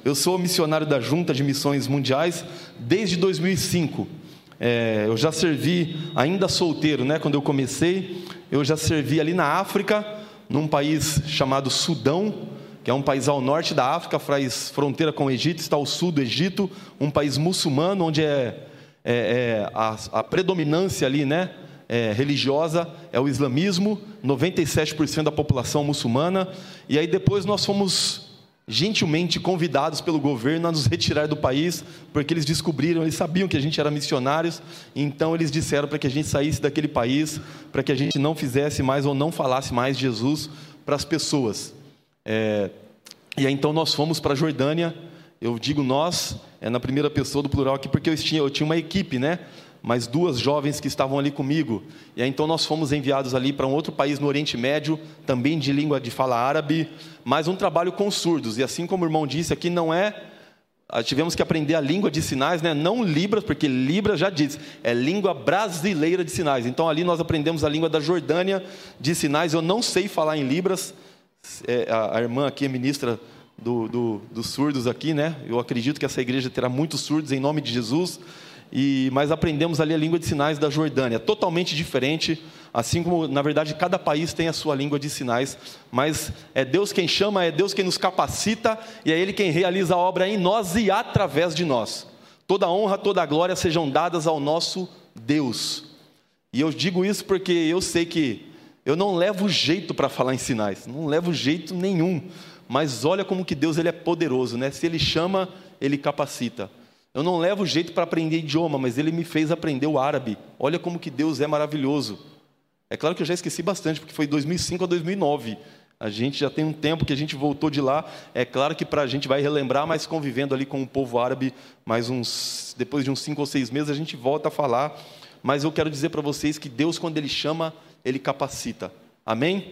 Eu sou missionário da Junta de Missões Mundiais desde 2005. Eu já servi, ainda solteiro, né? Quando eu comecei, eu já servi ali na África, num país chamado Sudão, que é um país ao norte da África, faz fronteira com o Egito, está ao sul do Egito, um país muçulmano, onde a predominância ali, né, religiosa é o islamismo, 97% da população muçulmana. E aí depois nós fomos gentilmente convidados pelo governo a nos retirar do país, porque eles descobriram, eles sabiam que a gente era missionários, então eles disseram para que a gente saísse daquele país, para que a gente não fizesse mais ou não falasse mais de Jesus para as pessoas. E aí então nós fomos para a Jordânia. Eu digo nós, na primeira pessoa do plural aqui, porque eu tinha uma equipe, né? Mais 2 jovens que estavam ali comigo. E aí então nós fomos enviados ali para um outro país no Oriente Médio, também de língua de fala árabe, mas um trabalho com surdos. E assim como o irmão disse aqui, tivemos que aprender a língua de sinais, né? Não Libras, porque Libras já diz, é língua brasileira de sinais. Então ali nós aprendemos a língua da Jordânia de sinais. Eu não sei falar em Libras, a irmã aqui é ministra dos surdos aqui, né? Eu acredito que essa igreja terá muitos surdos em nome de Jesus. Mas aprendemos ali a língua de sinais da Jordânia, totalmente diferente, assim como, na verdade, cada país tem a sua língua de sinais, mas é Deus quem chama, é Deus quem nos capacita, e é Ele quem realiza a obra em nós e através de nós. Toda honra, toda glória sejam dadas ao nosso Deus. E eu digo isso porque eu sei que eu não levo jeito para falar em sinais, não levo jeito nenhum, mas olha como que Deus ele é poderoso, né? Se Ele chama, Ele capacita. Eu não levo jeito para aprender idioma, mas Ele me fez aprender o árabe. Olha como que Deus é maravilhoso. É claro que eu já esqueci bastante, porque foi de 2005 a 2009. A gente já tem um tempo que a gente voltou de lá. É claro que a gente vai relembrar, mas convivendo ali com o povo árabe, depois de uns 5 ou 6 meses, a gente volta a falar. Mas eu quero dizer para vocês que Deus, quando Ele chama, Ele capacita. Amém?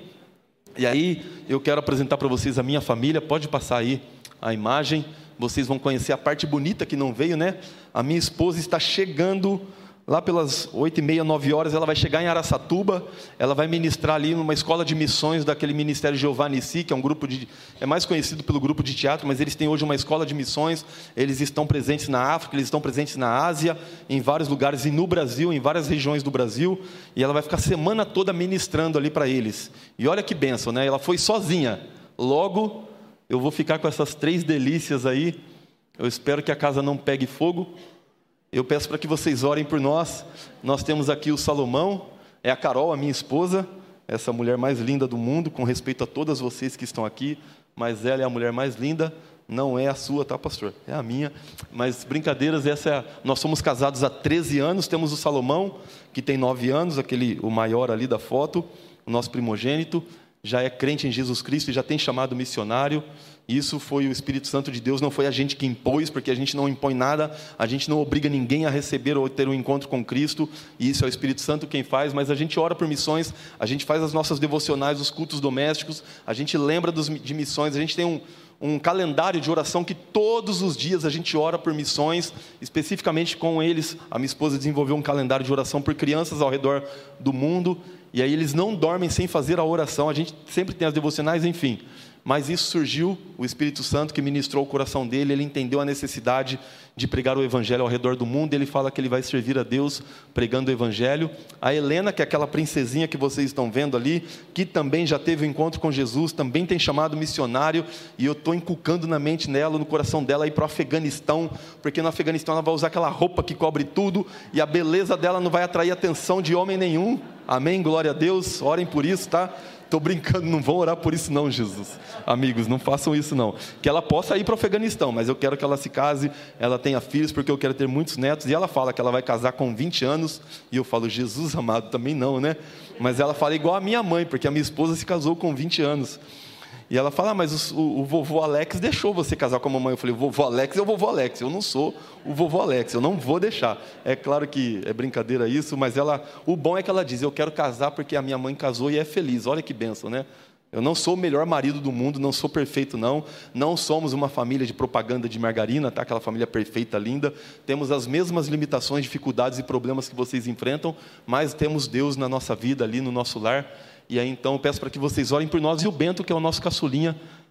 E aí, eu quero apresentar para vocês a minha família. Pode passar aí a imagem. Vocês vão conhecer a parte bonita que não veio, né? A minha esposa está chegando lá pelas 8h30, 9 horas. Ela vai chegar em Araçatuba. Ela vai ministrar ali numa escola de missões daquele Ministério Jeová Nissi, que é mais conhecido pelo grupo de teatro, mas eles têm hoje uma escola de missões. Eles estão presentes na África, eles estão presentes na Ásia, em vários lugares, e no Brasil, em várias regiões do Brasil. E ela vai ficar a semana toda ministrando ali para eles. E olha que bênção, né? Ela foi sozinha. Logo, eu vou ficar com essas 3 delícias aí. Eu espero que a casa não pegue fogo. Eu peço para que vocês orem por nós. Nós temos aqui o Salomão, é a Carol, a minha esposa, essa mulher mais linda do mundo, com respeito a todas vocês que estão aqui, mas ela é a mulher mais linda, não é a sua, tá, pastor? É a minha. Mas brincadeiras, nós somos casados há 13 anos, temos o Salomão, que tem 9 anos, o maior ali da foto, o nosso primogênito, já é crente em Jesus Cristo e já tem chamado missionário. Isso foi o Espírito Santo de Deus, não foi a gente que impôs, porque a gente não impõe nada, a gente não obriga ninguém a receber ou ter um encontro com Cristo, e isso é o Espírito Santo quem faz, mas a gente ora por missões, a gente faz as nossas devocionais, os cultos domésticos, a gente lembra de missões, a gente tem um calendário de oração que todos os dias a gente ora por missões, especificamente com eles. A minha esposa desenvolveu um calendário de oração por crianças ao redor do mundo, e aí eles não dormem sem fazer a oração, a gente sempre tem as devocionais, enfim. Mas isso surgiu, o Espírito Santo que ministrou o coração dele, ele entendeu a necessidade de pregar o Evangelho ao redor do mundo, ele fala que ele vai servir a Deus pregando o Evangelho. A Helena, que é aquela princesinha que vocês estão vendo ali, que também já teve um encontro com Jesus, também tem chamado missionário, e eu estou inculcando na mente dela, no coração dela, ir para o Afeganistão, porque no Afeganistão ela vai usar aquela roupa que cobre tudo, e a beleza dela não vai atrair atenção de homem nenhum. Amém? Glória a Deus, orem por isso, tá? Estou brincando, não vão orar por isso não, Jesus. Amigos, não façam isso não. Que ela possa ir para o Afeganistão, mas eu quero que ela se case, ela tenha filhos, porque eu quero ter muitos netos. E ela fala que ela vai casar com 20 anos, e eu falo, Jesus amado, também não, né? Mas ela fala igual a minha mãe, porque a minha esposa se casou com 20 anos. E ela fala, mas o vovô Alex deixou você casar com a mamãe. Eu falei, o vovô Alex é o vovô Alex, eu não sou o vovô Alex, eu não vou deixar. É claro que é brincadeira isso, mas o bom é que ela diz, eu quero casar porque a minha mãe casou e é feliz. Olha que bênção, né? Eu não sou o melhor marido do mundo, não sou perfeito não. Não somos uma família de propaganda de margarina, tá? Aquela família perfeita, linda. Temos as mesmas limitações, dificuldades e problemas que vocês enfrentam, mas temos Deus na nossa vida ali, no nosso lar. E aí então eu peço para que vocês orem por nós. E o Bento, que é o nosso caçulinha,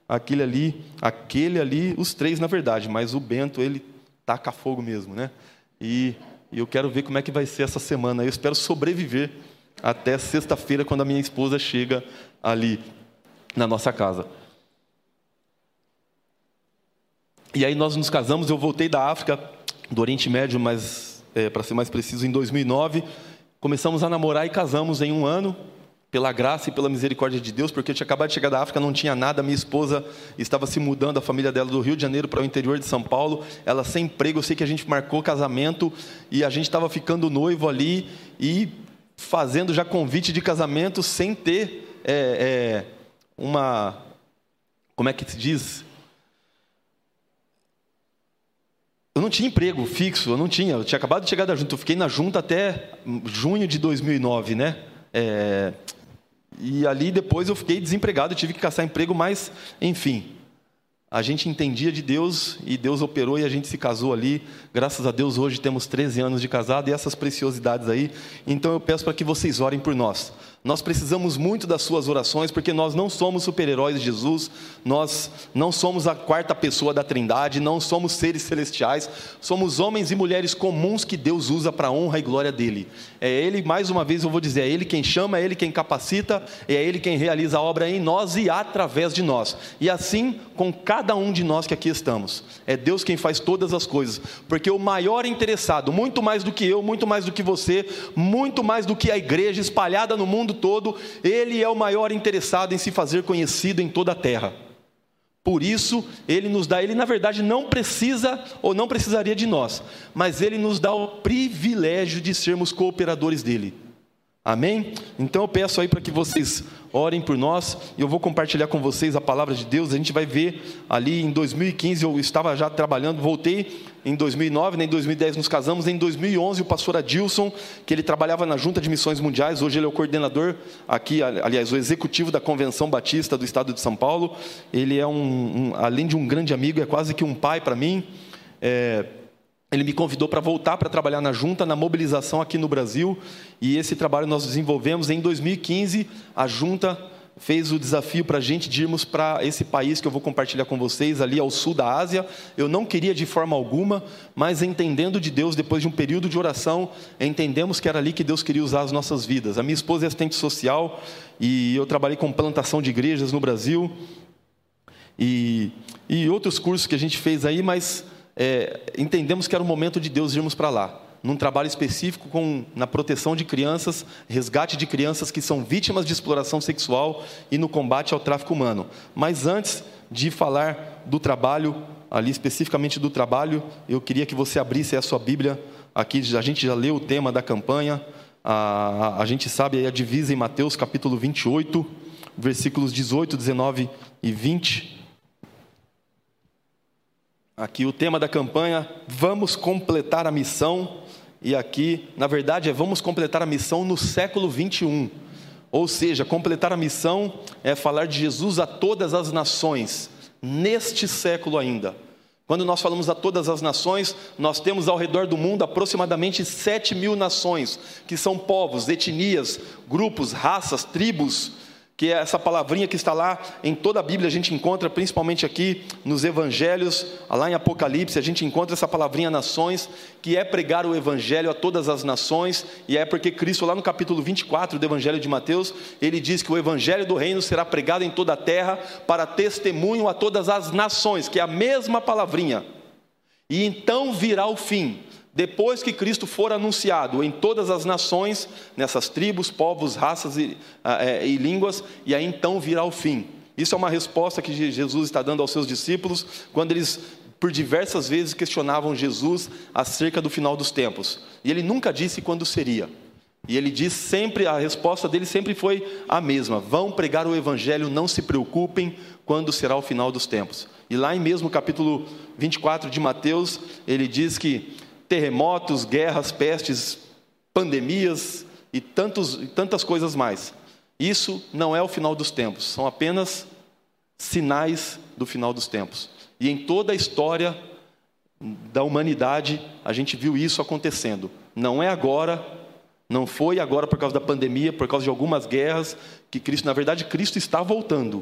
aquele ali, os 3 na verdade, mas o Bento, ele taca fogo mesmo, né? E eu quero ver como é que vai ser essa semana. Eu espero sobreviver até sexta-feira, quando a minha esposa chega ali na nossa casa. E aí nós nos casamos, eu voltei da África, do Oriente Médio, mas para ser mais preciso, em 2009. Começamos a namorar e casamos em 1 ano, pela graça e pela misericórdia de Deus, porque eu tinha acabado de chegar da África, não tinha nada, minha esposa estava se mudando, a família dela do Rio de Janeiro para o interior de São Paulo, ela sem emprego, eu sei que a gente marcou casamento, e a gente estava ficando noivo ali, e fazendo já convite de casamento, sem ter como é que se diz? Eu não tinha emprego fixo, eu tinha acabado de chegar da junta, eu fiquei na junta até junho de 2009, né? E ali depois eu fiquei desempregado, eu tive que caçar emprego, mas, enfim, a gente entendia de Deus, e Deus operou, e a gente se casou ali. Graças a Deus, hoje temos 13 anos de casado, e essas preciosidades aí. Então eu peço para que vocês orem por nós. Nós precisamos muito das suas orações, porque nós não somos super-heróis de Jesus, nós não somos a 4ª pessoa da Trindade, não somos seres celestiais, somos homens e mulheres comuns que Deus usa para a honra e glória dele. É Ele, mais uma vez eu vou dizer, é Ele quem chama, é Ele quem capacita, é Ele quem realiza a obra em nós e através de nós. E assim com cada um de nós que aqui estamos. É Deus quem faz todas as coisas, porque o maior interessado, muito mais do que eu, muito mais do que você, muito mais do que a igreja espalhada no mundo todo, Ele é o maior interessado em se fazer conhecido em toda a terra. Por isso, Ele nos dá, Ele na verdade não precisa ou não precisaria de nós, mas Ele nos dá o privilégio de sermos cooperadores dEle. Amém? Então eu peço aí para que vocês orem por nós, e eu vou compartilhar com vocês a palavra de Deus. A gente vai ver ali em 2015, eu estava já trabalhando, voltei em 2009, em 2010 nos casamos, em 2011 o pastor Adilson, que ele trabalhava na Junta de Missões Mundiais, hoje ele é o coordenador aqui, aliás, o executivo da Convenção Batista do Estado de São Paulo. Ele é além de um grande amigo, é quase que um pai para mim. Ele me convidou para voltar para trabalhar na junta, na mobilização aqui no Brasil, e esse trabalho nós desenvolvemos em 2015. A junta fez o desafio para a gente de irmos para esse país que eu vou compartilhar com vocês, ali ao sul da Ásia. Eu não queria de forma alguma, mas entendendo de Deus, depois de um período de oração, entendemos que era ali que Deus queria usar as nossas vidas. A minha esposa é assistente social, e eu trabalhei com plantação de igrejas no Brasil, e outros cursos que a gente fez aí, mas entendemos que era o momento de Deus irmos para lá, num trabalho específico na proteção de crianças, resgate de crianças que são vítimas de exploração sexual e no combate ao tráfico humano. Mas antes de falar do trabalho, ali especificamente do trabalho, eu queria que você abrisse a sua Bíblia. Aqui a gente já leu o tema da campanha, a gente sabe aí a divisa em Mateus capítulo 28, versículos 18, 19 e 20. Aqui o tema da campanha, vamos completar a missão, e aqui, na verdade, vamos completar a missão no século 21, ou seja, completar a missão é falar de Jesus a todas as nações, neste século ainda. Quando nós falamos a todas as nações, nós temos ao redor do mundo aproximadamente 7.000 nações, que são povos, etnias, grupos, raças, tribos, que é essa palavrinha que está lá em toda a Bíblia, a gente encontra principalmente aqui nos Evangelhos, lá em Apocalipse, a gente encontra essa palavrinha nações, que é pregar o Evangelho a todas as nações, e é porque Cristo lá no capítulo 24 do Evangelho de Mateus, ele diz que o Evangelho do Reino será pregado em toda a terra, para testemunho a todas as nações, que é a mesma palavrinha, e então virá o fim. Depois que Cristo for anunciado em todas as nações, nessas tribos, povos, raças e línguas, e aí então virá o fim. Isso é uma resposta que Jesus está dando aos seus discípulos, quando eles, por diversas vezes, questionavam Jesus acerca do final dos tempos. E ele nunca disse quando seria. E ele diz sempre, a resposta dele sempre foi a mesma: vão pregar o Evangelho, não se preocupem quando será o final dos tempos. E lá em mesmo capítulo 24 de Mateus, ele diz que terremotos, guerras, pestes, pandemias e tantas coisas mais. Isso não é o final dos tempos, são apenas sinais do final dos tempos. E em toda a história da humanidade, a gente viu isso acontecendo. Não é agora, não foi agora por causa da pandemia, por causa de algumas guerras, que Cristo, na verdade, Cristo está voltando.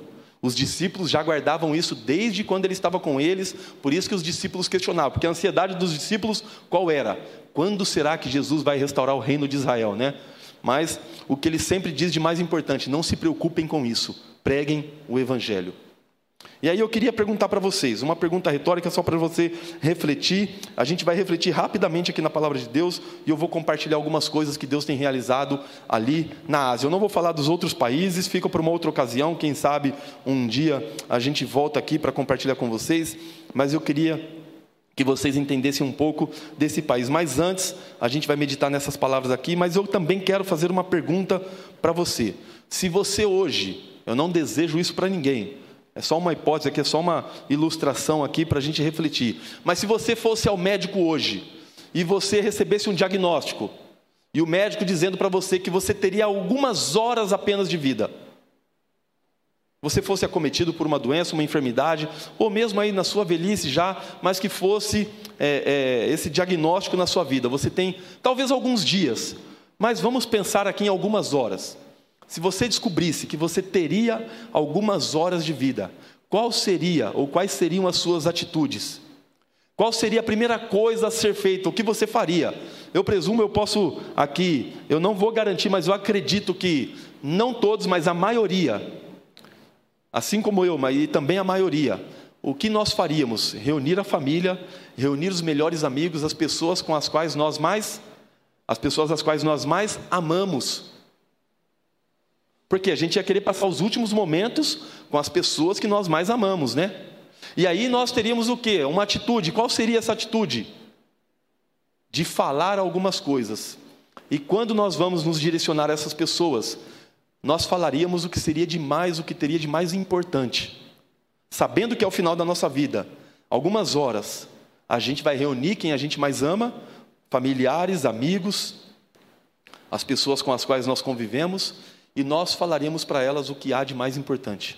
Os discípulos já guardavam isso desde quando ele estava com eles, por isso que os discípulos questionavam, porque a ansiedade dos discípulos qual era? Quando será que Jesus vai restaurar o reino de Israel, né? Mas o que ele sempre diz de mais importante, não se preocupem com isso, preguem o evangelho. E aí eu queria perguntar para vocês, uma pergunta retórica só para você refletir. A gente vai refletir rapidamente aqui na palavra de Deus e eu vou compartilhar algumas coisas que Deus tem realizado ali na Ásia. Eu não vou falar dos outros países, fica para uma outra ocasião, quem sabe um dia a gente volta aqui para compartilhar com vocês, mas eu queria que vocês entendessem um pouco desse país. Mas antes, a gente vai meditar nessas palavras aqui, mas eu também quero fazer uma pergunta para você. Se você hoje, eu não desejo isso para ninguém, é só uma hipótese aqui, é só uma ilustração aqui para a gente refletir. Mas se você fosse ao médico hoje e você recebesse um diagnóstico e o médico dizendo para você que você teria algumas horas apenas de vida, você fosse acometido por uma doença, uma enfermidade, ou mesmo aí na sua velhice já, mas que fosse esse diagnóstico na sua vida, você tem talvez alguns dias, mas vamos pensar aqui em algumas horas. Se você descobrisse que você teria algumas horas de vida, qual seria ou quais seriam as suas atitudes? Qual seria a primeira coisa a ser feita? O que você faria? Eu presumo, eu posso aqui, eu não vou garantir, mas eu acredito que não todos, mas a maioria, assim como eu, mas também a maioria, o que nós faríamos? Reunir a família, reunir os melhores amigos, as pessoas às quais nós mais amamos. Porque a gente ia querer passar os últimos momentos com as pessoas que nós mais amamos, né? E aí nós teríamos o quê? Uma atitude. Qual seria essa atitude? De falar algumas coisas. E quando nós vamos nos direcionar a essas pessoas, nós falaríamos o que seria demais, o que teria de mais importante. Sabendo que ao final da nossa vida, algumas horas, a gente vai reunir quem a gente mais ama, familiares, amigos, as pessoas com as quais nós convivemos, e nós falaríamos para elas o que há de mais importante.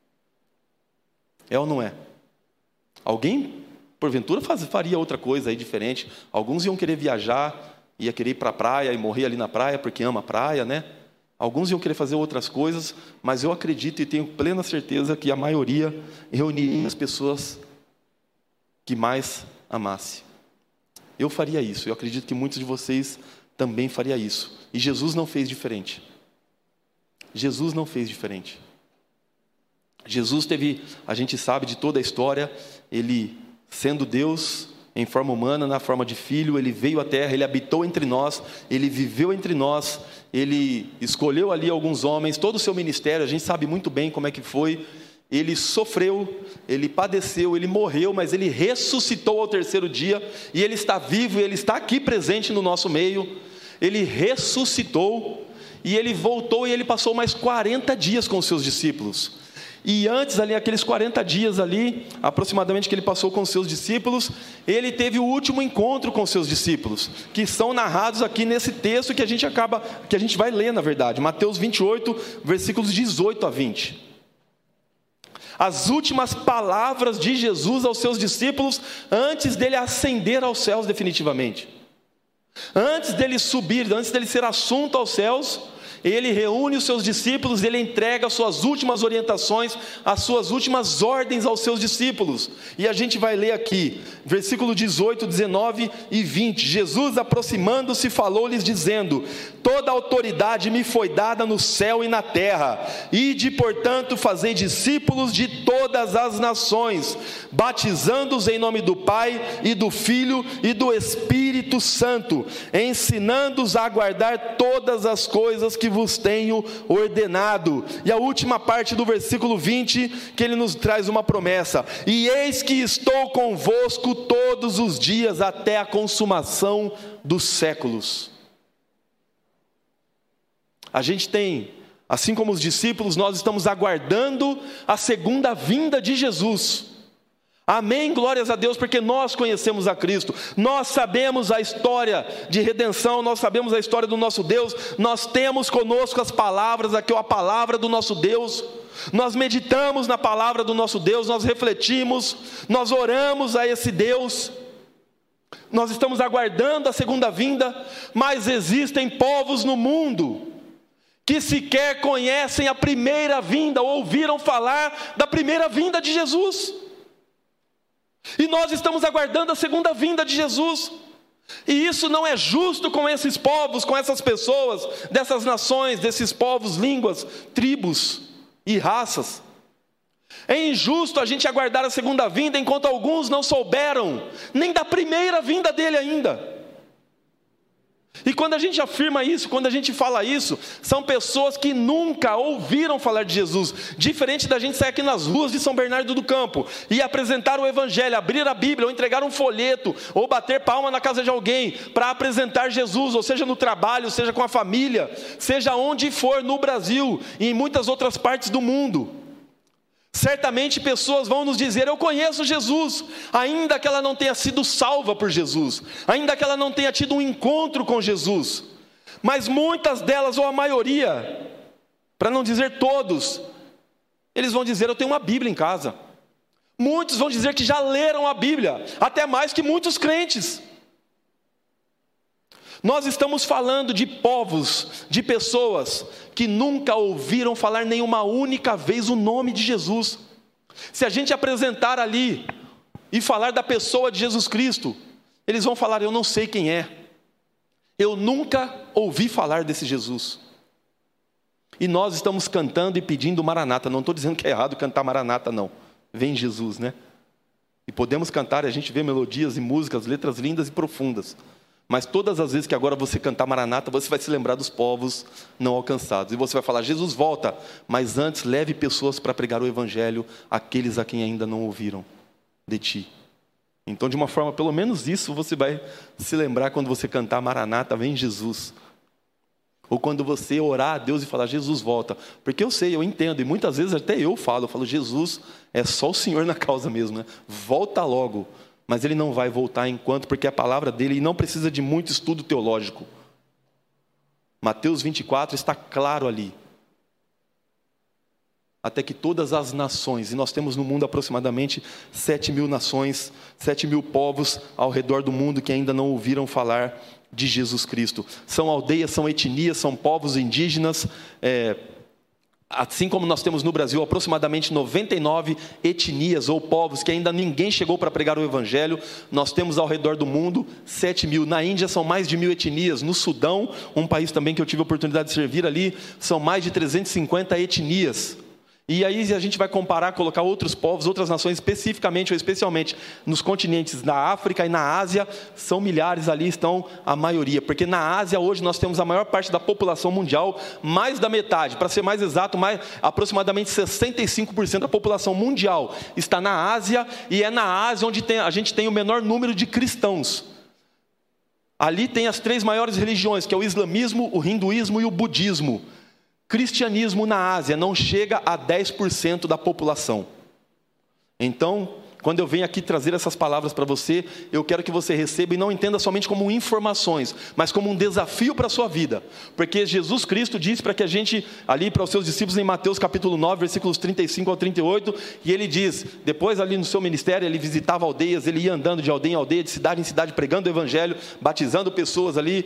É ou não é? Alguém, porventura, faria outra coisa aí diferente. Alguns iam querer viajar, ia querer ir para a praia e morrer ali na praia porque ama a praia, né? Alguns iam querer fazer outras coisas, mas eu acredito e tenho plena certeza que a maioria reuniria as pessoas que mais amasse. Eu faria isso, eu acredito que muitos de vocês também fariam isso. E Jesus não fez diferente. Jesus não fez diferente. Jesus teve, a gente sabe de toda a história, ele sendo Deus em forma humana, na forma de filho, ele veio à terra, ele habitou entre nós, ele viveu entre nós, ele escolheu ali alguns homens, todo o seu ministério, a gente sabe muito bem como é que foi, ele sofreu, ele padeceu, ele morreu, mas ele ressuscitou ao terceiro dia, e ele está vivo, e ele está aqui presente no nosso meio, ele ressuscitou, e ele voltou e ele passou mais 40 dias com os seus discípulos. E antes ali, aqueles 40 dias ali, aproximadamente que ele passou com os seus discípulos, ele teve o último encontro com os seus discípulos, que são narrados aqui nesse texto que a gente vai ler na verdade, Mateus 28, versículos 18 a 20. As últimas palavras de Jesus aos seus discípulos, antes dele ascender aos céus definitivamente. Antes dele subir, antes dele ser assunto aos céus, ele reúne os seus discípulos, ele entrega as suas últimas orientações, as suas últimas ordens aos seus discípulos. E a gente vai ler aqui, versículo 18, 19 e 20. Jesus, aproximando-se, falou-lhes dizendo: toda autoridade me foi dada no céu e na terra. Ide, portanto, fazei discípulos de todas as nações, batizando-os em nome do Pai e do Filho e do Espírito Santo, ensinando-os a guardar todas as coisas que vos tenho ordenado. E a última parte do versículo 20, que ele nos traz uma promessa: e eis que estou convosco todos os dias até a consumação dos séculos. A gente tem, assim como os discípulos, nós estamos aguardando a segunda vinda de Jesus. Amém, glórias a Deus, porque nós conhecemos a Cristo, nós sabemos a história de redenção, nós sabemos a história do nosso Deus, nós temos conosco as palavras, aqui a palavra do nosso Deus, nós meditamos na palavra do nosso Deus, nós refletimos, nós oramos a esse Deus, nós estamos aguardando a segunda vinda, mas existem povos no mundo que sequer conhecem a primeira vinda, ou ouviram falar da primeira vinda de Jesus. E nós estamos aguardando a segunda vinda de Jesus. E isso não é justo com esses povos, com essas pessoas, dessas nações, desses povos, línguas, tribos e raças. É injusto a gente aguardar a segunda vinda enquanto alguns não souberam nem da primeira vinda dele ainda. E quando a gente afirma isso, quando a gente fala isso, são pessoas que nunca ouviram falar de Jesus. Diferente da gente sair aqui nas ruas de São Bernardo do Campo e apresentar o Evangelho, abrir a Bíblia, ou entregar um folheto, ou bater palma na casa de alguém para apresentar Jesus, ou seja no trabalho, seja com a família, seja onde for no Brasil e em muitas outras partes do mundo. Certamente pessoas vão nos dizer: eu conheço Jesus, ainda que ela não tenha sido salva por Jesus, ainda que ela não tenha tido um encontro com Jesus. Mas muitas delas, ou a maioria, para não dizer todos, eles vão dizer: eu tenho uma Bíblia em casa. Muitos vão dizer que já leram a Bíblia, até mais que muitos crentes. Nós estamos falando de povos, de pessoas que nunca ouviram falar nenhuma única vez o nome de Jesus. Se a gente apresentar ali e falar da pessoa de Jesus Cristo, eles vão falar: eu não sei quem é, eu nunca ouvi falar desse Jesus. E nós estamos cantando e pedindo Maranata. Não estou dizendo que é errado cantar Maranata, não. Vem Jesus, né? E podemos cantar, e a gente vê melodias e músicas, letras lindas e profundas. Mas todas as vezes que agora você cantar Maranata, você vai se lembrar dos povos não alcançados. E você vai falar: Jesus volta, mas antes leve pessoas para pregar o Evangelho àqueles a quem ainda não ouviram de ti. Então, de uma forma, pelo menos isso você vai se lembrar quando você cantar Maranata, vem Jesus. Ou quando você orar a Deus e falar: Jesus volta. Porque eu sei, eu entendo, e muitas vezes até eu falo: Jesus, é só o Senhor na causa mesmo, né? Volta logo. Mas ele não vai voltar enquanto, porque a palavra dele não precisa de muito estudo teológico. Mateus 24 está claro ali. Até que todas as nações, e nós temos no mundo aproximadamente 7.000 nações, 7.000 povos ao redor do mundo que ainda não ouviram falar de Jesus Cristo. São aldeias, são etnias, são povos indígenas, assim como nós temos no Brasil aproximadamente 99 etnias ou povos que ainda ninguém chegou para pregar o Evangelho, nós temos ao redor do mundo 7.000. Na Índia são mais de 1.000 etnias. No Sudão, um país também que eu tive a oportunidade de servir ali, são mais de 350 etnias. E aí a gente vai comparar, colocar outros povos, outras nações, especificamente ou especialmente nos continentes da África e na Ásia, são milhares, ali estão a maioria. Porque na Ásia hoje nós temos a maior parte da população mundial, mais da metade, para ser mais exato, aproximadamente 65% da população mundial está na Ásia, e é na Ásia onde a gente tem o menor número de cristãos. Ali tem as 3 maiores religiões, que é o islamismo, o hinduísmo e o budismo. Cristianismo na Ásia não chega a 10% da população. Então, quando eu venho aqui trazer essas palavras para você, eu quero que você receba e não entenda somente como informações, mas como um desafio para a sua vida. Porque Jesus Cristo disse para que a gente, ali para os seus discípulos em Mateus capítulo 9, versículos 35 ao 38, e ele diz, depois ali no seu ministério, ele visitava aldeias, ele ia andando de aldeia em aldeia, de cidade em cidade, pregando o Evangelho, batizando pessoas ali,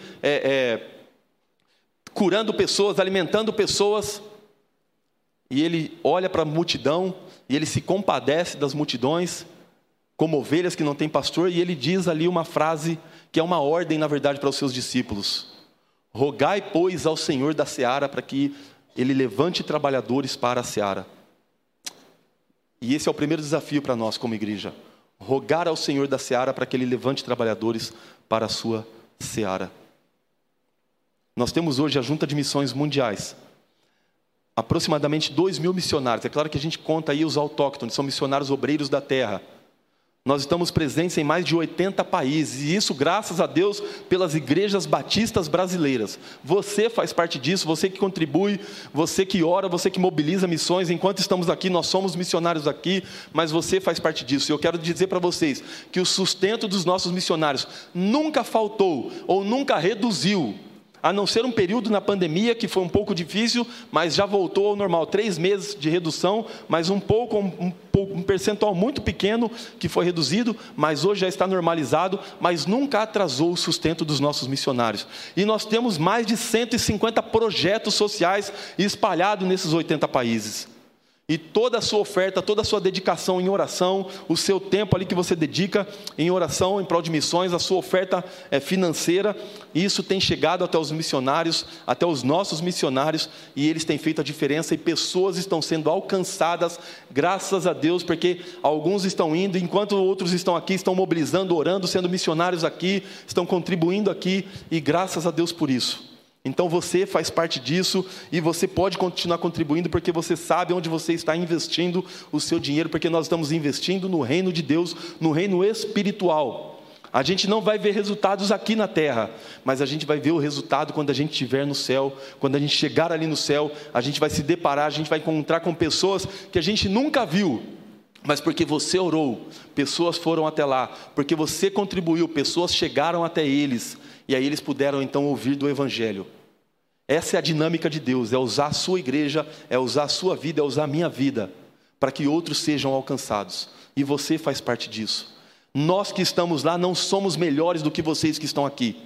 curando pessoas, alimentando pessoas, e ele olha para a multidão, e ele se compadece das multidões, como ovelhas que não têm pastor, e ele diz ali uma frase, que é uma ordem na verdade para os seus discípulos: rogai pois ao Senhor da seara, para que ele levante trabalhadores para a seara. E esse é o primeiro desafio para nós como igreja, rogar ao Senhor da seara, para que ele levante trabalhadores para a sua seara. Nós temos hoje a Junta de Missões Mundiais, aproximadamente 2.000 missionários. É claro que a gente conta aí os autóctones, são missionários obreiros da terra. Nós estamos presentes em mais de 80 países, e isso graças a Deus pelas igrejas batistas brasileiras. Você faz parte disso, você que contribui, você que ora, você que mobiliza missões. Enquanto estamos aqui, nós somos missionários aqui, mas você faz parte disso. E eu quero dizer para vocês que o sustento dos nossos missionários nunca faltou ou nunca reduziu a não ser um período na pandemia que foi um pouco difícil, mas já voltou ao normal. 3 meses de redução, mas um percentual muito pequeno que foi reduzido, mas hoje já está normalizado, mas nunca atrasou o sustento dos nossos missionários. E nós temos mais de 150 projetos sociais espalhados nesses 80 países. E toda a sua oferta, toda a sua dedicação em oração, o seu tempo ali que você dedica em oração, em prol de missões, a sua oferta financeira, isso tem chegado até os missionários, até os nossos missionários, e eles têm feito a diferença, e pessoas estão sendo alcançadas, graças a Deus, porque alguns estão indo, enquanto outros estão aqui, estão mobilizando, orando, sendo missionários aqui, estão contribuindo aqui, e graças a Deus por isso. Então você faz parte disso e você pode continuar contribuindo porque você sabe onde você está investindo o seu dinheiro, porque nós estamos investindo no reino de Deus, no reino espiritual. A gente não vai ver resultados aqui na terra, mas a gente vai ver o resultado quando a gente estiver no céu. Quando a gente chegar ali no céu, a gente vai se deparar, a gente vai encontrar com pessoas que a gente nunca viu. Mas porque você orou, pessoas foram até lá, porque você contribuiu, pessoas chegaram até eles, e aí eles puderam então ouvir do Evangelho. Essa é a dinâmica de Deus, é usar a sua igreja, é usar a sua vida, é usar a minha vida, para que outros sejam alcançados, e você faz parte disso. Nós que estamos lá não somos melhores do que vocês que estão aqui.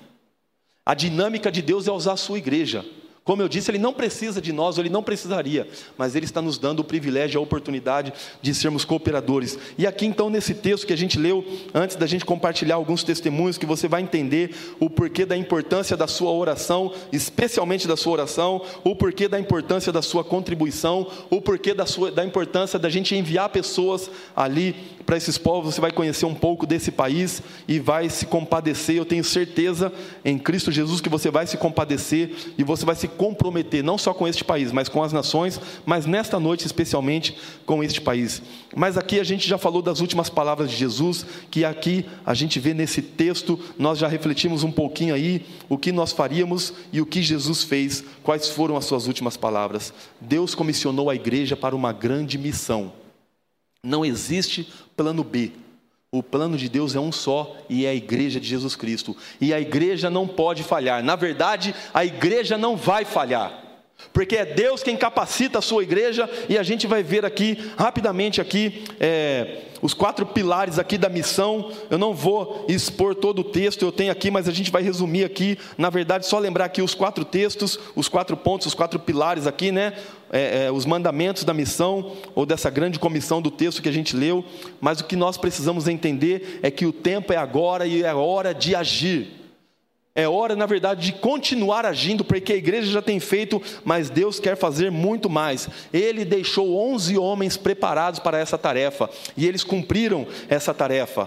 A dinâmica de Deus é usar a sua igreja. Como eu disse, Ele não precisa de nós, Ele não precisaria, mas Ele está nos dando o privilégio, a oportunidade de sermos cooperadores. E aqui então nesse texto que a gente leu, antes da gente compartilhar alguns testemunhos, que você vai entender o porquê da importância da sua oração, especialmente da sua oração, o porquê da importância da sua contribuição, o porquê da importância da gente enviar pessoas ali para esses povos. Você vai conhecer um pouco desse país e vai se compadecer. Eu tenho certeza em Cristo Jesus que você vai se compadecer e você vai se comprometer, não só com este país, mas com as nações, mas nesta noite especialmente com este país. Mas aqui a gente já falou das últimas palavras de Jesus, que aqui a gente vê nesse texto, nós já refletimos um pouquinho aí, o que nós faríamos e o que Jesus fez, quais foram as suas últimas palavras. Deus comissionou a igreja para uma grande missão. Não existe plano B. O plano de Deus é um só, e é a igreja de Jesus Cristo. E a igreja não pode falhar. Na verdade, a igreja não vai falhar, porque é Deus quem capacita a sua igreja. E a gente vai ver aqui, rapidamente aqui, os 4 pilares aqui da missão. Eu não vou expor todo o texto, eu tenho aqui, mas a gente vai resumir aqui. Na verdade, só lembrar aqui os 4 textos, os 4 pontos, os 4 pilares aqui, né? Os mandamentos da missão, ou dessa grande comissão do texto que a gente leu. Mas o que nós precisamos entender é que o tempo é agora e é hora de agir. É hora, na verdade, de continuar agindo, porque a igreja já tem feito, mas Deus quer fazer muito mais. Ele deixou 11 homens preparados para essa tarefa, e eles cumpriram essa tarefa.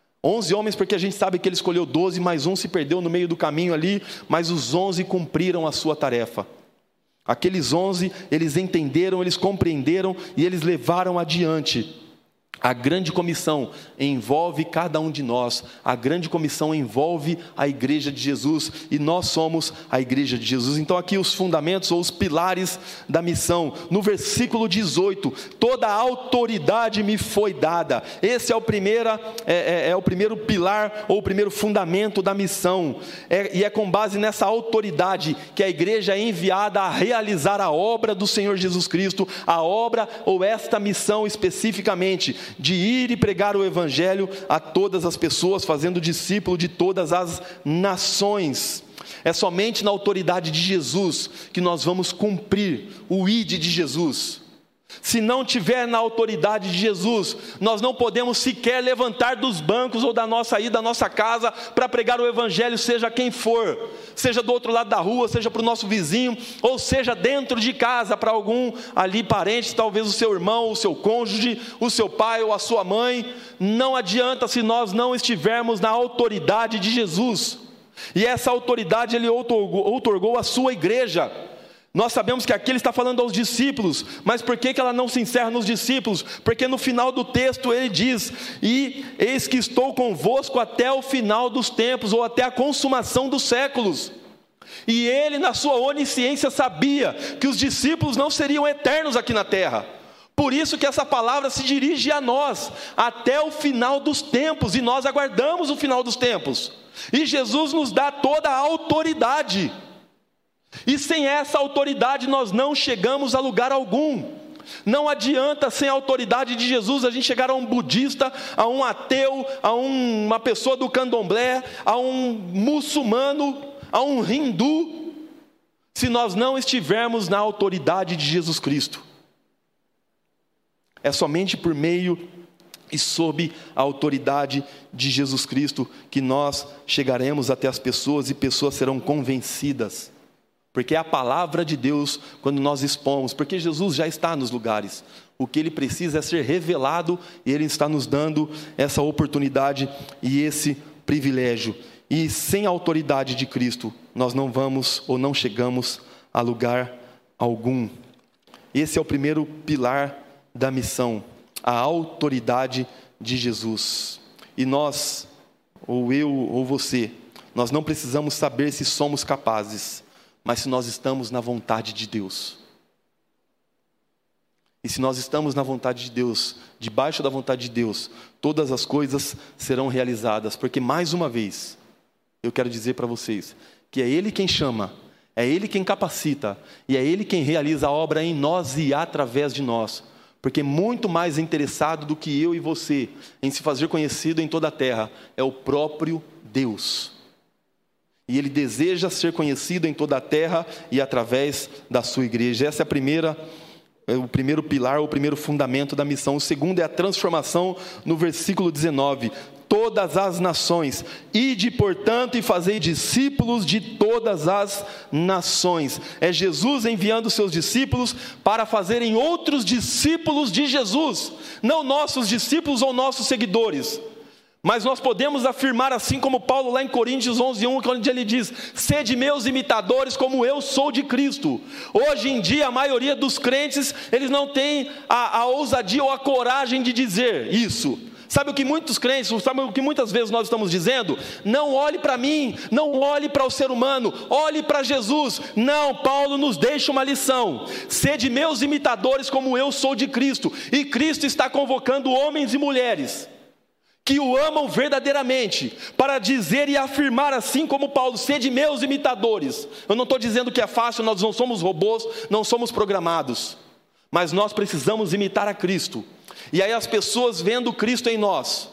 11 homens, porque a gente sabe que ele escolheu 12, mas um se perdeu no meio do caminho ali, mas os 11 cumpriram a sua tarefa. Aqueles 11, eles entenderam, eles compreenderam, e eles levaram adiante. A grande comissão envolve cada um de nós. A grande comissão envolve a igreja de Jesus, e nós somos a igreja de Jesus. Então aqui os fundamentos ou os pilares da missão. No versículo 18, toda a autoridade me foi dada. Esse é o primeiro pilar ou o primeiro fundamento da missão. E é com base nessa autoridade que a igreja é enviada a realizar a obra do Senhor Jesus Cristo, a obra ou esta missão especificamente, de ir e pregar o Evangelho a todas as pessoas, fazendo discípulo de todas as nações. É somente na autoridade de Jesus que nós vamos cumprir o ID de Jesus. Se não tiver na autoridade de Jesus, nós não podemos sequer levantar dos bancos ou da nossa ida, da nossa casa, para pregar o Evangelho, seja quem for, seja do outro lado da rua, seja para o nosso vizinho, ou seja dentro de casa, para algum ali parente, talvez o seu irmão, o seu cônjuge, o seu pai ou a sua mãe. Não adianta se nós não estivermos na autoridade de Jesus, e essa autoridade Ele outorgou à sua igreja. Nós sabemos que aqui ele está falando aos discípulos, mas por que ela não se encerra nos discípulos? Porque no final do texto ele diz: e eis que estou convosco até o final dos tempos, ou até a consumação dos séculos. E ele, na sua onisciência, sabia que os discípulos não seriam eternos aqui na terra. Por isso que essa palavra se dirige a nós, até o final dos tempos, e nós aguardamos o final dos tempos. E Jesus nos dá toda a autoridade. E sem essa autoridade nós não chegamos a lugar algum. Não adianta, sem a autoridade de Jesus, a gente chegar a um budista, a um ateu, a uma pessoa do candomblé, a um muçulmano, a um hindu, se nós não estivermos na autoridade de Jesus Cristo. É somente por meio e sob a autoridade de Jesus Cristo que nós chegaremos até as pessoas e pessoas serão convencidas. Porque é a palavra de Deus quando nós expomos, porque Jesus já está nos lugares. O que Ele precisa é ser revelado e Ele está nos dando essa oportunidade e esse privilégio. E sem a autoridade de Cristo, nós não vamos ou não chegamos a lugar algum. Esse é o primeiro pilar da missão, a autoridade de Jesus. E nós, ou eu ou você, nós não precisamos saber se somos capazes, mas se nós estamos na vontade de Deus. E se nós estamos na vontade de Deus, debaixo da vontade de Deus, todas as coisas serão realizadas. Porque mais uma vez, eu quero dizer para vocês, que é Ele quem chama, é Ele quem capacita, e é Ele quem realiza a obra em nós e através de nós. Porque muito mais interessado do que eu e você em se fazer conhecido em toda a terra, é o próprio Deus. E Ele deseja ser conhecido em toda a terra e através da sua igreja. Essa é o primeiro pilar, o primeiro fundamento da missão. O segundo é a transformação no versículo 19. Todas as nações, ide portanto e fazei discípulos de todas as nações. É Jesus enviando seus discípulos para fazerem outros discípulos de Jesus. Não nossos discípulos ou nossos seguidores. Mas nós podemos afirmar, assim como Paulo lá em Coríntios 11:1, onde ele diz: sede meus imitadores como eu sou de Cristo. Hoje em dia a maioria dos crentes, eles não têm a ousadia ou a coragem de dizer isso. Sabe o que muitos crentes, sabe o que muitas vezes nós estamos dizendo? Não olhe para mim, não olhe para o ser humano, olhe para Jesus. Não, Paulo nos deixa uma lição: sede meus imitadores como eu sou de Cristo. E Cristo está convocando homens e mulheres que o amam verdadeiramente, para dizer e afirmar, assim como Paulo: sede meus imitadores. Eu não estou dizendo que é fácil, nós não somos robôs, não somos programados, mas nós precisamos imitar a Cristo. E aí as pessoas vendo Cristo em nós,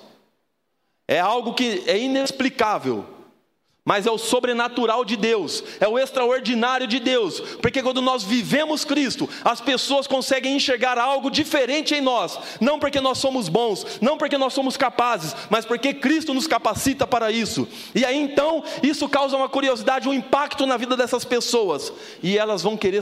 é algo que é inexplicável, mas é o sobrenatural de Deus, é o extraordinário de Deus, porque quando nós vivemos Cristo, as pessoas conseguem enxergar algo diferente em nós, não porque nós somos bons, não porque nós somos capazes, mas porque Cristo nos capacita para isso. E aí então, isso causa uma curiosidade, um impacto na vida dessas pessoas, e elas vão querer,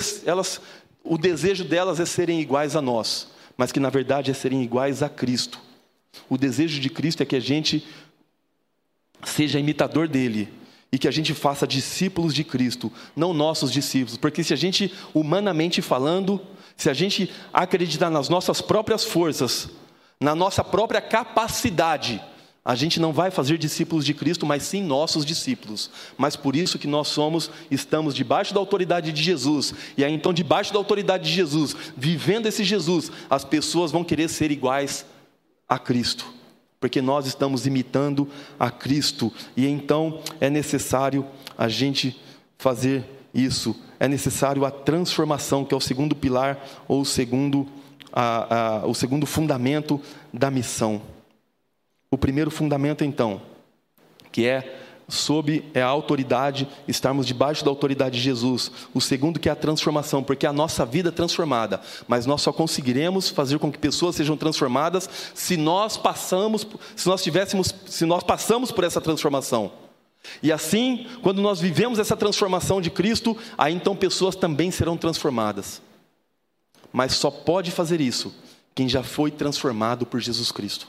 o desejo delas é serem iguais a nós, mas que na verdade é serem iguais a Cristo. O desejo de Cristo é que a gente seja imitador dele, e que a gente faça discípulos de Cristo, não nossos discípulos. Porque se a gente, humanamente falando, se a gente acreditar nas nossas próprias forças, na nossa própria capacidade, a gente não vai fazer discípulos de Cristo, mas sim nossos discípulos. Mas por isso que nós estamos debaixo da autoridade de Jesus. E aí então, debaixo da autoridade de Jesus, vivendo esse Jesus, as pessoas vão querer ser iguais a Cristo, porque nós estamos imitando a Cristo. E então é necessário a gente fazer isso. É necessário a transformação, que é o segundo pilar, ou o segundo fundamento da missão. O primeiro fundamento então, que é a autoridade, estarmos debaixo da autoridade de Jesus. O segundo, que é a transformação, porque a nossa vida é transformada, mas nós só conseguiremos fazer com que pessoas sejam transformadas se nós passamos por essa transformação. E assim, quando nós vivemos essa transformação de Cristo, aí então pessoas também serão transformadas. Mas só pode fazer isso quem já foi transformado por Jesus Cristo.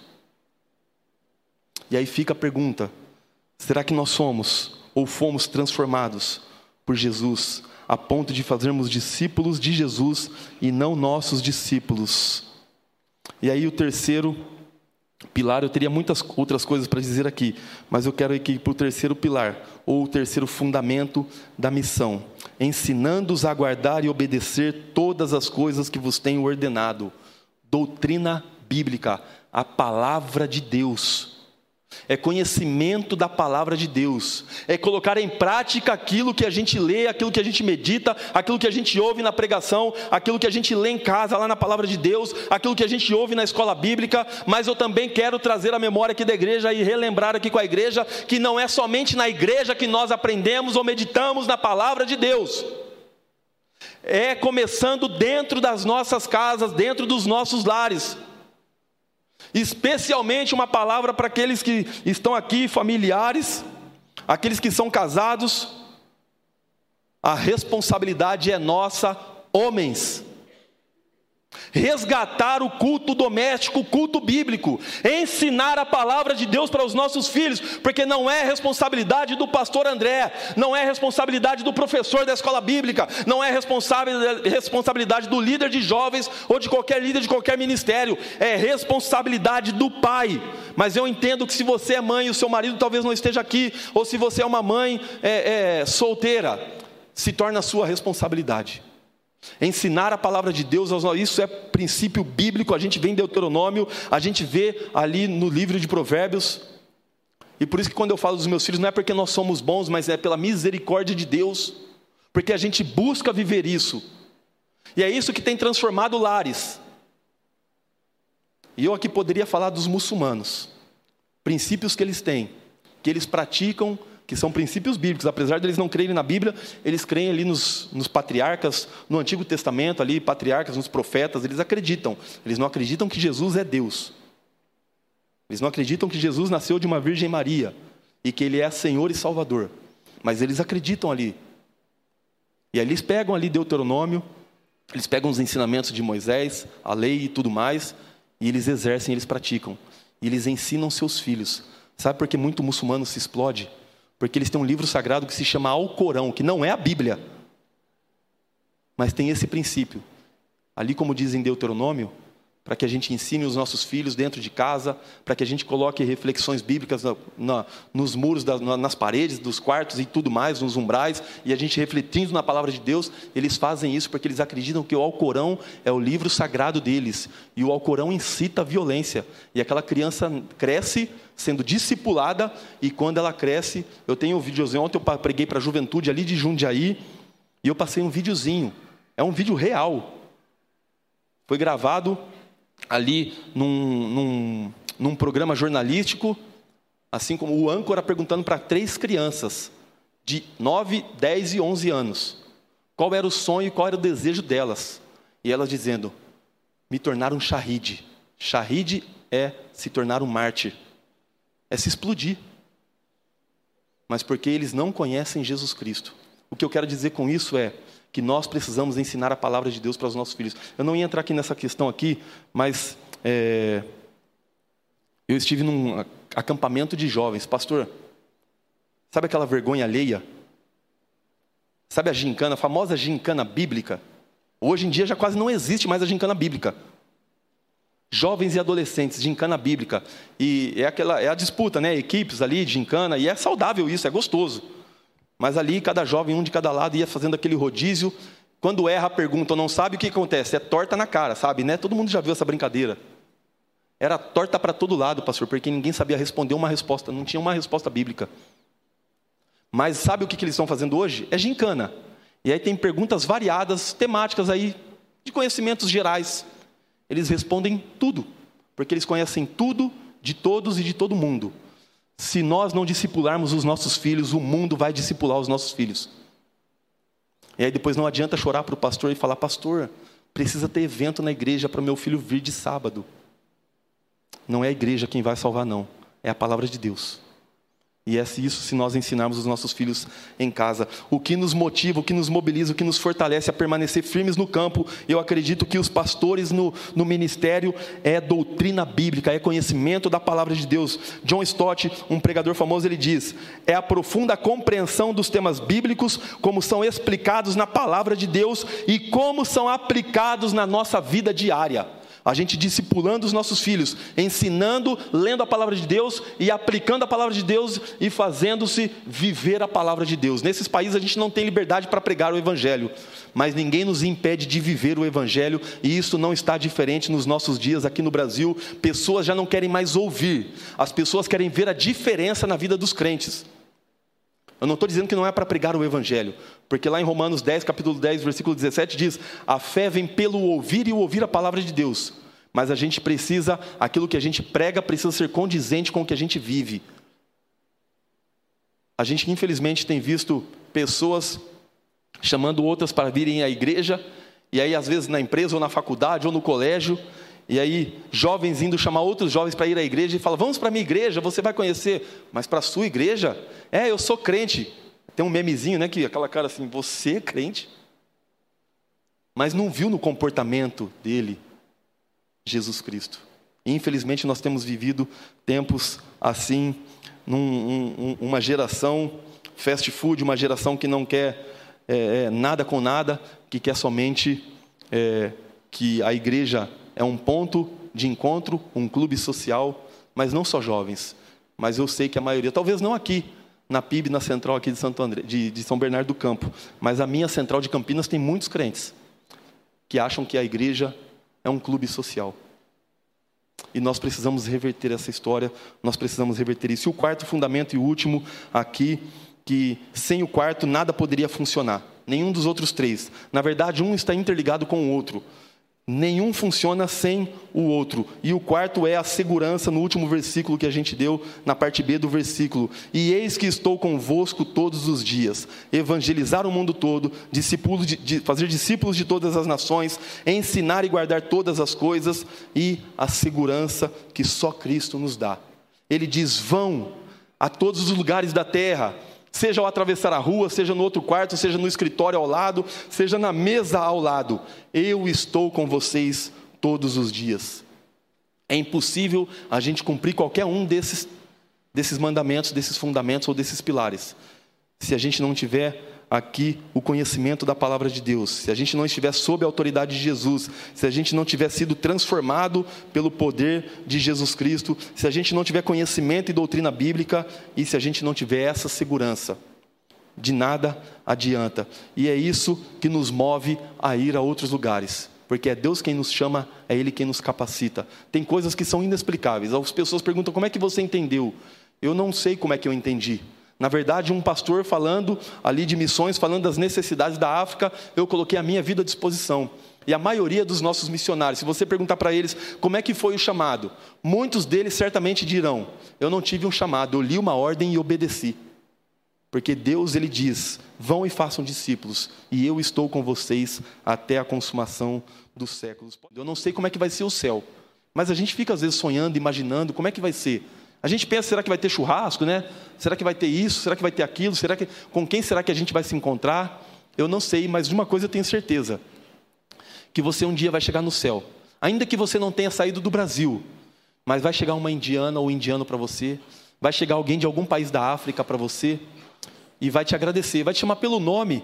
E aí fica a pergunta: será que nós somos ou fomos transformados por Jesus a ponto de fazermos discípulos de Jesus e não nossos discípulos? E aí o terceiro pilar, eu teria muitas outras coisas para dizer aqui, mas eu quero ir aqui para o terceiro pilar, ou o terceiro fundamento da missão: ensinando-os a guardar e obedecer todas as coisas que vos tenho ordenado. Doutrina bíblica, a palavra de Deus. É conhecimento da palavra de Deus, é colocar em prática aquilo que a gente lê, aquilo que a gente medita, aquilo que a gente ouve na pregação, aquilo que a gente lê em casa lá na palavra de Deus, aquilo que a gente ouve na escola bíblica. Mas eu também quero trazer a memória aqui da igreja e relembrar aqui com a igreja que não é somente na igreja que nós aprendemos ou meditamos na palavra de Deus. É começando dentro das nossas casas, dentro dos nossos lares. Especialmente uma palavra para aqueles que estão aqui, familiares, aqueles que são casados. A responsabilidade é nossa, homens. Resgatar o culto doméstico, o culto bíblico, ensinar a palavra de Deus para os nossos filhos, porque não é responsabilidade do pastor André, não é responsabilidade do professor da escola bíblica, não é responsabilidade do líder de jovens ou de qualquer líder de qualquer ministério, é responsabilidade do pai. Mas eu entendo que se você é mãe e o seu marido talvez não esteja aqui, ou se você é uma mãe solteira, se torna a sua responsabilidade. Ensinar a palavra de Deus, isso é princípio bíblico. A gente vê em Deuteronômio, a gente vê ali no livro de Provérbios. E por isso que quando eu falo dos meus filhos, não é porque nós somos bons, mas é pela misericórdia de Deus, porque a gente busca viver isso, e é isso que tem transformado lares. E eu aqui poderia falar dos muçulmanos, princípios que eles têm, que eles praticam, que são princípios bíblicos. Apesar de eles não crerem na Bíblia, eles creem ali nos patriarcas, no Antigo Testamento, ali, patriarcas, nos profetas. Eles acreditam. Eles não acreditam que Jesus é Deus. Eles não acreditam que Jesus nasceu de uma Virgem Maria e que Ele é Senhor e Salvador. Mas eles acreditam ali. E aí eles pegam ali Deuteronômio, eles pegam os ensinamentos de Moisés, a lei e tudo mais, e eles exercem, eles praticam. E eles ensinam seus filhos. Sabe por que muito muçulmano se explode? Porque eles têm um livro sagrado que se chama Alcorão, que não é a Bíblia, mas tem esse princípio. Ali, como diz em Deuteronômio, para que a gente ensine os nossos filhos dentro de casa, para que a gente coloque reflexões bíblicas nos muros, nas paredes dos quartos e tudo mais, nos umbrais, e a gente refletindo na palavra de Deus. Eles fazem isso porque eles acreditam que o Alcorão é o livro sagrado deles, e o Alcorão incita a violência, e aquela criança cresce sendo discipulada, e quando ela cresce, eu tenho um videozinho, ontem eu preguei para a juventude ali de Jundiaí, e eu passei um videozinho, é um vídeo real, foi gravado ali num programa jornalístico, assim como o âncora perguntando para 3 crianças, de 9, 10 e 11 anos, qual era o sonho e qual era o desejo delas, e elas dizendo, me tornar um shahid. Shahid é se tornar um mártir, é se explodir, mas porque eles não conhecem Jesus Cristo. O que eu quero dizer com isso é que nós precisamos ensinar a palavra de Deus para os nossos filhos. Eu não ia entrar aqui nessa questão aqui, mas eu estive num acampamento de jovens. Pastor, sabe aquela vergonha alheia? Sabe a gincana, a famosa gincana bíblica? Hoje em dia já quase não existe mais a gincana bíblica. Jovens e adolescentes, gincana bíblica, e é a disputa, né? Equipes ali, gincana, e é saudável isso, é gostoso. Mas ali, cada jovem, um de cada lado, ia fazendo aquele rodízio. Quando erra a pergunta ou não sabe, o que acontece? É torta na cara, sabe, né? Todo mundo já viu essa brincadeira. Era torta para todo lado, pastor, porque ninguém sabia responder uma resposta, não tinha uma resposta bíblica. Mas sabe o que eles estão fazendo hoje? É gincana. E aí tem perguntas variadas, temáticas aí, de conhecimentos gerais. Eles respondem tudo, porque eles conhecem tudo, de todos e de todo mundo. Se nós não discipularmos os nossos filhos, o mundo vai discipular os nossos filhos. E aí depois não adianta chorar para o pastor e falar, pastor, precisa ter evento na igreja para meu filho vir de sábado. Não é a igreja quem vai salvar, não. É a palavra de Deus. E é isso se nós ensinarmos os nossos filhos em casa. O que nos motiva, o que nos mobiliza, o que nos fortalece a permanecer firmes no campo, eu acredito que os pastores no ministério é doutrina bíblica, é conhecimento da palavra de Deus. John Stott, um pregador famoso, ele diz, é a profunda compreensão dos temas bíblicos, como são explicados na palavra de Deus e como são aplicados na nossa vida diária. A gente discipulando os nossos filhos, ensinando, lendo a palavra de Deus e aplicando a palavra de Deus e fazendo-se viver a palavra de Deus. Nesses países a gente não tem liberdade para pregar o evangelho, mas ninguém nos impede de viver o evangelho, e isso não está diferente nos nossos dias aqui no Brasil. Pessoas já não querem mais ouvir, as pessoas querem ver a diferença na vida dos crentes. Eu não estou dizendo que não é para pregar o evangelho, porque lá em Romanos 10, capítulo 10, versículo 17 diz: a fé vem pelo ouvir e ouvir a palavra de Deus. Mas a gente precisa, aquilo que a gente prega precisa ser condizente com o que a gente vive. A gente infelizmente tem visto pessoas chamando outras para virem à igreja, e aí às vezes na empresa ou na faculdade ou no colégio, e aí jovens indo chamar outros jovens para ir à igreja e falam: vamos para a minha igreja, você vai conhecer. Mas para a sua igreja? Eu sou crente. Tem um memezinho, né, que aquela cara assim: você é crente? Mas não viu no comportamento dele Jesus Cristo. E, infelizmente nós temos vivido tempos assim, uma geração fast food, uma geração que não quer nada com nada, que quer somente que a igreja é um ponto de encontro, um clube social, mas não só jovens. Mas eu sei que a maioria, talvez não aqui, na PIB, na central aqui de Santo André, de São Bernardo do Campo, mas a minha central de Campinas tem muitos crentes que acham que a igreja é um clube social. E nós precisamos reverter essa história, nós precisamos reverter isso. E o quarto fundamento e o último aqui, que sem o quarto nada poderia funcionar, nenhum dos outros três. Na verdade, um está interligado com o outro. Nenhum funciona sem o outro. E o quarto é a segurança, no último versículo que a gente deu, na parte B do versículo. E eis que estou convosco todos os dias, evangelizar o mundo todo, fazer discípulos de todas as nações, ensinar e guardar todas as coisas, e a segurança que só Cristo nos dá. Ele diz: vão a todos os lugares da terra, seja ao atravessar a rua, seja no outro quarto, seja no escritório ao lado, seja na mesa ao lado, eu estou com vocês todos os dias. É impossível a gente cumprir qualquer um desses mandamentos, desses fundamentos ou desses pilares, se a gente não tiver aqui o conhecimento da palavra de Deus, se a gente não estiver sob a autoridade de Jesus, se a gente não tiver sido transformado pelo poder de Jesus Cristo, se a gente não tiver conhecimento e doutrina bíblica, e se a gente não tiver essa segurança, de nada adianta. E é isso que nos move a ir a outros lugares, porque é Deus quem nos chama, é Ele quem nos capacita. Tem coisas que são inexplicáveis. As pessoas perguntam: como é que você entendeu? Eu não sei como é que eu entendi. Na verdade, um pastor falando ali de missões, falando das necessidades da África, eu coloquei a minha vida à disposição. E a maioria dos nossos missionários, se você perguntar para eles como é que foi o chamado, muitos deles certamente dirão: eu não tive um chamado, eu li uma ordem e obedeci. Porque Deus, Ele diz: vão e façam discípulos, e eu estou com vocês até a consumação dos séculos. Eu não sei como é que vai ser o céu, mas a gente fica às vezes sonhando, imaginando como é que vai ser. A gente pensa: será que vai ter churrasco, né? Será que vai ter isso? Será que vai ter aquilo? Com quem será que a gente vai se encontrar? Eu não sei, mas de uma coisa eu tenho certeza: que você um dia vai chegar no céu. Ainda que você não tenha saído do Brasil, mas vai chegar uma indiana ou indiano para você, vai chegar alguém de algum país da África para você, e vai te agradecer, vai te chamar pelo nome.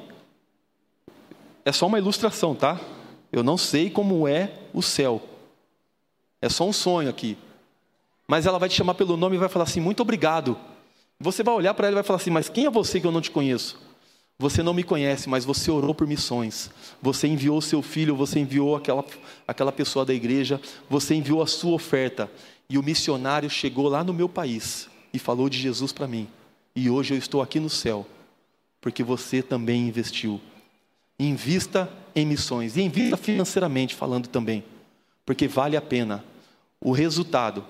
É só uma ilustração, tá? Eu não sei como é o céu. É só um sonho aqui. Mas ela vai te chamar pelo nome e vai falar assim: muito obrigado. Você vai olhar para ela e vai falar assim: mas quem é você que eu não te conheço? Você não me conhece, mas você orou por missões. Você enviou o seu filho, você enviou aquela pessoa da igreja, você enviou a sua oferta. E o missionário chegou lá no meu país e falou de Jesus para mim. E hoje eu estou aqui no céu, porque você também investiu. Invista em missões, e invista financeiramente falando também, porque vale a pena. O resultado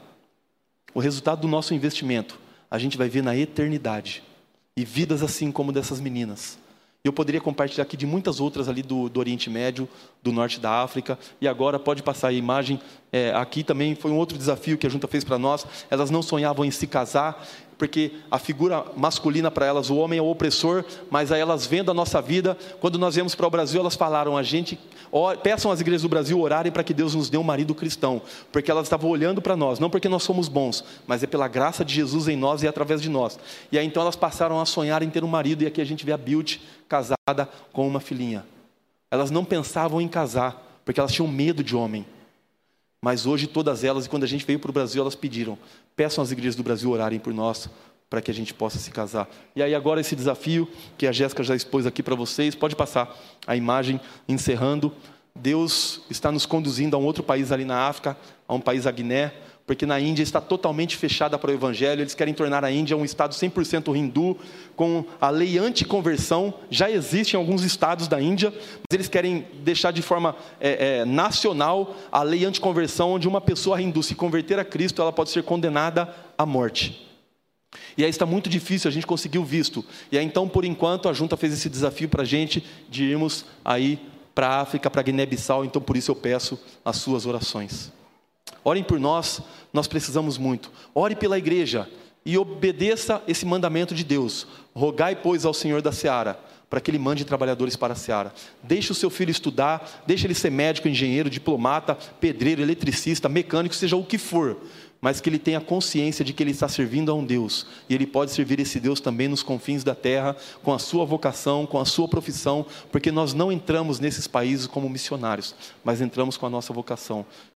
do nosso investimento, a gente vai ver na eternidade. E vidas assim como dessas meninas. Eu poderia compartilhar aqui de muitas outras ali do Oriente Médio, do Norte da África. E agora pode passar a imagem. Aqui também foi um outro desafio que a Junta fez para nós. Elas não sonhavam em se casar, porque a figura masculina para elas, o homem é o opressor. Mas aí elas vendo a nossa vida, quando nós viemos para o Brasil, elas falaram: peçam às igrejas do Brasil orarem para que Deus nos dê um marido cristão. Porque elas estavam olhando para nós, não porque nós somos bons, mas é pela graça de Jesus em nós e através de nós. E aí então elas passaram a sonhar em ter um marido, e aqui a gente vê a Beauty casada com uma filhinha. Elas não pensavam em casar, porque elas tinham medo de homem. Mas hoje todas elas, e quando a gente veio para o Brasil, elas pediram, peçam às igrejas do Brasil orarem por nós, para que a gente possa se casar. E aí agora esse desafio, que a Jéssica já expôs aqui para vocês, pode passar a imagem encerrando. Deus está nos conduzindo a um outro país ali na África, a um país, a Guiné, porque na Índia está totalmente fechada para o Evangelho. Eles querem tornar a Índia um estado 100% hindu, com a lei anticonversão. Já existe em alguns estados da Índia, mas eles querem deixar de forma nacional a lei anticonversão, onde uma pessoa hindu se converter a Cristo, ela pode ser condenada à morte. E aí está muito difícil a gente conseguir o visto. E aí então, por enquanto, a junta fez esse desafio para a gente de irmos aí para a África, para Guiné-Bissau. Então por isso eu peço as suas orações. Orem por nós, nós precisamos muito. Ore pela igreja e obedeça esse mandamento de Deus. Rogai, pois, ao Senhor da Seara, para que Ele mande trabalhadores para a Seara. Deixe o seu filho estudar, deixe ele ser médico, engenheiro, diplomata, pedreiro, eletricista, mecânico, seja o que for, mas que ele tenha consciência de que ele está servindo a um Deus, e ele pode servir esse Deus também nos confins da terra, com a sua vocação, com a sua profissão, porque nós não entramos nesses países como missionários, mas entramos com a nossa vocação,